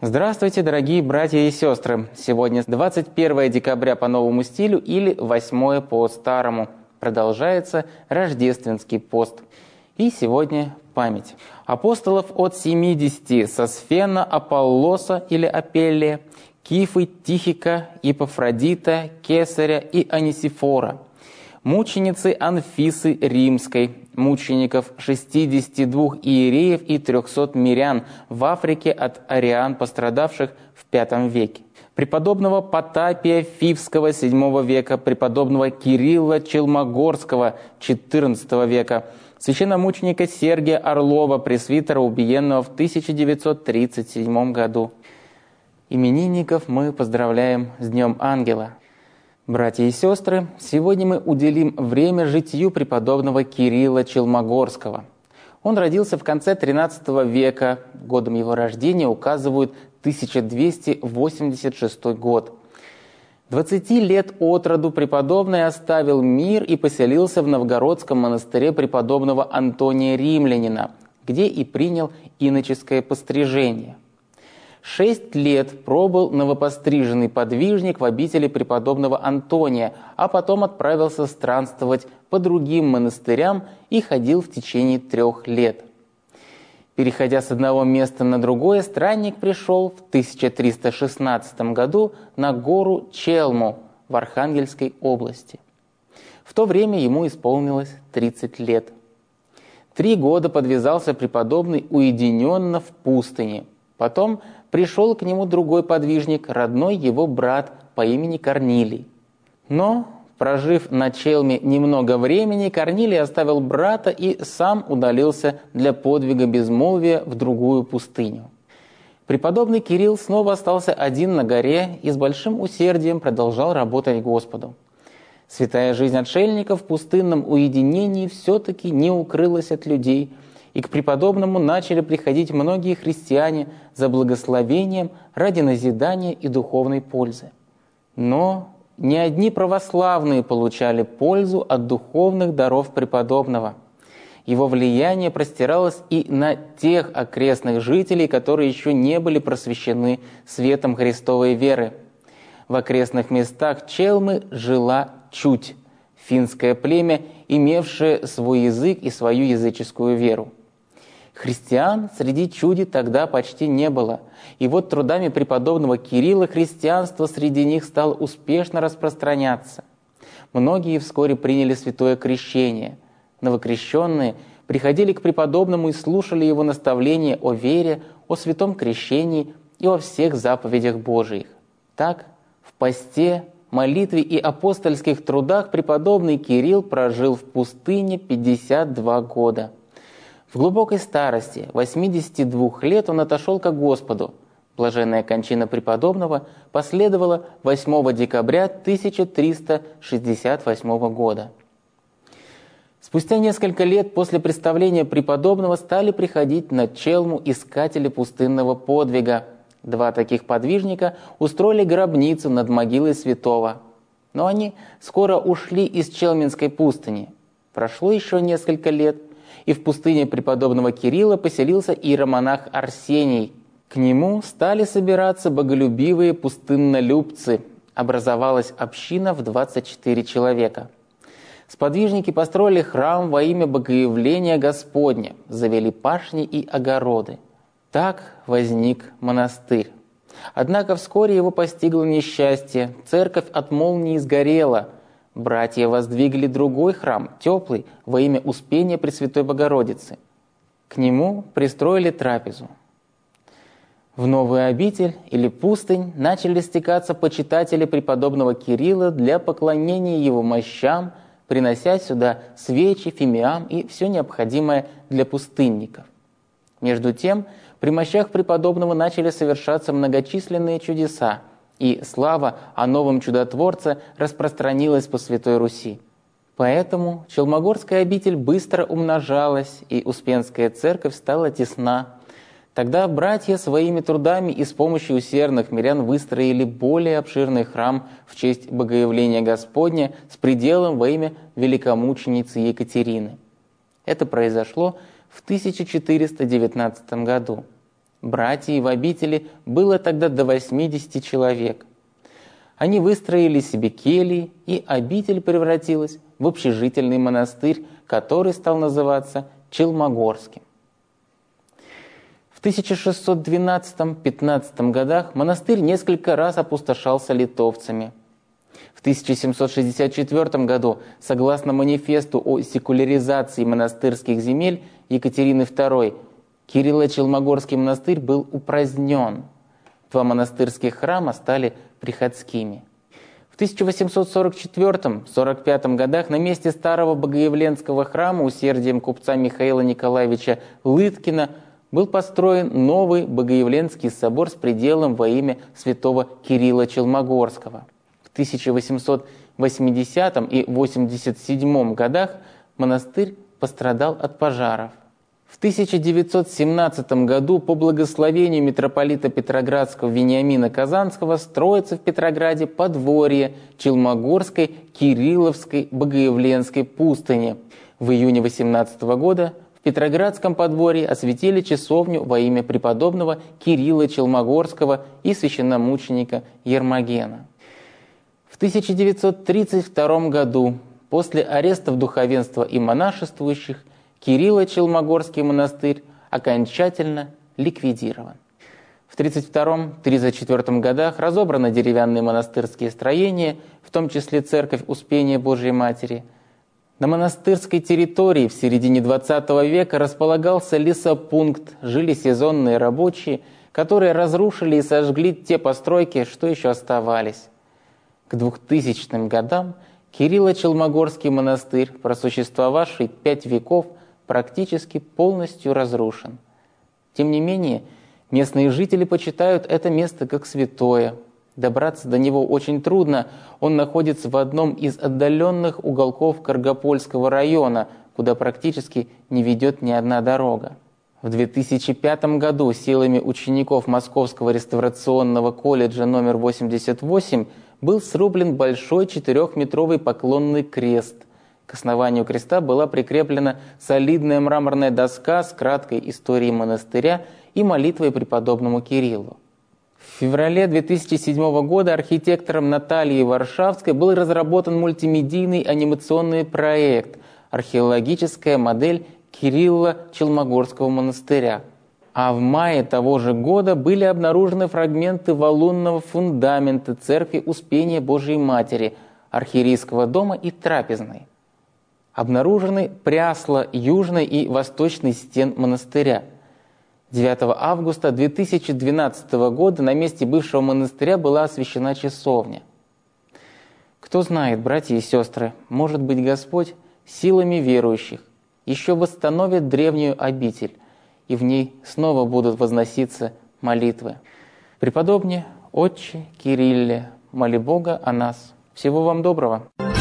Здравствуйте, дорогие братья и сестры! Сегодня 21 декабря по новому стилю или 8 по старому. Продолжается рождественский пост. И сегодня память апостолов от 70: Сосфена, Аполлоса или Апеллия, Кифы, Тихика, Епафродита, Кесаря и Анисифора, мученицы Анфисы Римской, мучеников 62 иереев и 300 мирян в Африке от ариан, пострадавших в V веке, преподобного Потапия Фивского VII века, преподобного Кирилла Челмогорского XIV века, священномученика Сергия Орлова, пресвитера, убиенного в 1937 году. Именинников мы поздравляем с Днем Ангела. Братья и сестры, сегодня мы уделим время житию преподобного Кирилла Челмогорского. Он родился в конце XIII века, годом его рождения указывают 1286 год. 20 лет от роду преподобный оставил мир и поселился в новгородском монастыре преподобного Антония Римлянина, где и принял иноческое пострижение. 6 лет пробыл новопостриженный подвижник в обители преподобного Антония, а потом отправился странствовать по другим монастырям и ходил в течение 3 лет. Переходя с одного места на другое, странник пришел в 1316 году на гору Челму в Архангельской области. В то время ему исполнилось 30 лет. 3 года подвязался преподобный уединенно в пустыне. Потом пришел к нему другой подвижник, родной его брат по имени Корнилий. Но, прожив на Челме немного времени, Корнилий оставил брата и сам удалился для подвига безмолвия в другую пустыню. Преподобный Кирилл снова остался один на горе и с большим усердием продолжал работать Господу. Святая жизнь отшельника в пустынном уединении все-таки не укрылась от людей, и к преподобному начали приходить многие христиане за благословением ради назидания и духовной пользы. Но не одни православные получали пользу от духовных даров преподобного. Его влияние простиралось и на тех окрестных жителей, которые еще не были просвещены светом Христовой веры. В окрестных местах Челмы жила Чуть, финское племя, имевшее свой язык и свою языческую веру. Христиан среди чуди тогда почти не было, и вот трудами преподобного Кирилла христианство среди них стало успешно распространяться. Многие вскоре приняли святое крещение. Новокрещенные приходили к преподобному и слушали его наставления о вере, о святом крещении и о всех заповедях Божиих. Так, в посте, молитве и апостольских трудах преподобный Кирилл прожил в пустыне 52 года. В глубокой старости, 82 лет, он отошел ко Господу. Блаженная кончина преподобного последовала 8 декабря 1368 года. Спустя несколько лет после представления преподобного стали приходить на Челму искатели пустынного подвига. 2 таких подвижника устроили гробницу над могилой святого. Но они скоро ушли из Челменской пустыни. Прошло еще несколько лет, и в пустыне преподобного Кирилла поселился иеромонах Арсений. К нему стали собираться боголюбивые пустыннолюбцы. Образовалась община в 24 человека. Сподвижники построили храм во имя Богоявления Господня, завели пашни и огороды. Так возник монастырь. Однако вскоре его постигло несчастье, церковь от молнии сгорела. Братья воздвигли другой храм, теплый, во имя Успения Пресвятой Богородицы. К нему пристроили трапезу. В новую обитель или пустынь начали стекаться почитатели преподобного Кирилла для поклонения его мощам, принося сюда свечи, фимиам и все необходимое для пустынников. Между тем, при мощах преподобного начали совершаться многочисленные чудеса, и слава о новом чудотворце распространилась по Святой Руси. Поэтому Челмогорская обитель быстро умножалась, и Успенская церковь стала тесна. Тогда братья своими трудами и с помощью усердных мирян выстроили более обширный храм в честь Богоявления Господня с пределом во имя великомученицы Екатерины. Это произошло в 1419 году. Братьев в обители было тогда до 80 человек. Они выстроили себе кельи, и обитель превратилась в общежительный монастырь, который стал называться Челмогорским. В 1612-15 годах монастырь несколько раз опустошался литовцами. В 1764 году, согласно манифесту о секуляризации монастырских земель Екатерины II, Кирилло-Челмогорский монастырь был упразднен. 2 монастырских храма стали приходскими. В 1844-45 годах на месте старого Богоявленского храма усердием купца Михаила Николаевича Лыткина был построен новый Богоявленский собор с пределом во имя святого Кирилла Челмогорского. В 1880 и 1887 годах монастырь пострадал от пожаров. В 1917 году по благословению митрополита Петроградского Вениамина Казанского строится в Петрограде подворье Челмогорской Кирилловской Богоявленской пустыни. В июне 18 года в Петроградском подворье осветили часовню во имя преподобного Кирилла Челмогорского и священномученика Ермогена. В 1932 году, после арестов духовенства и монашествующих, Кирилло-Челмогорский монастырь окончательно ликвидирован. В 1932-1934 годах разобраны деревянные монастырские строения, в том числе церковь Успения Божией Матери. На монастырской территории в середине XX века располагался лесопункт, жили сезонные рабочие, которые разрушили и сожгли те постройки, что еще оставались. К 2000 годам Кирилло-Челмогорский монастырь, просуществовавший 5 веков, практически полностью разрушен. Тем не менее, местные жители почитают это место как святое. Добраться до него очень трудно, он находится в одном из отдаленных уголков Каргопольского района, куда практически не ведет ни одна дорога. В 2005 году силами учеников Московского реставрационного колледжа номер 88 был срублен большой 4-метровый поклонный крест. К основанию креста была прикреплена солидная мраморная доска с краткой историей монастыря и молитвой преподобному Кириллу. В феврале 2007 года архитектором Натальей Варшавской был разработан мультимедийный анимационный проект «Археологическая модель Кирилла-Челмогорского монастыря». А в мае того же года были обнаружены фрагменты валунного фундамента церкви Успения Божией Матери, архиерейского дома и трапезной. Обнаружены прясла южной и восточной стен монастыря. 9 августа 2012 года на месте бывшего монастыря была освящена часовня. Кто знает, братья и сестры, может быть, Господь силами верующих еще восстановит древнюю обитель, и в ней снова будут возноситься молитвы. Преподобный Отче Кирилле, моли Бога о нас. Всего вам доброго.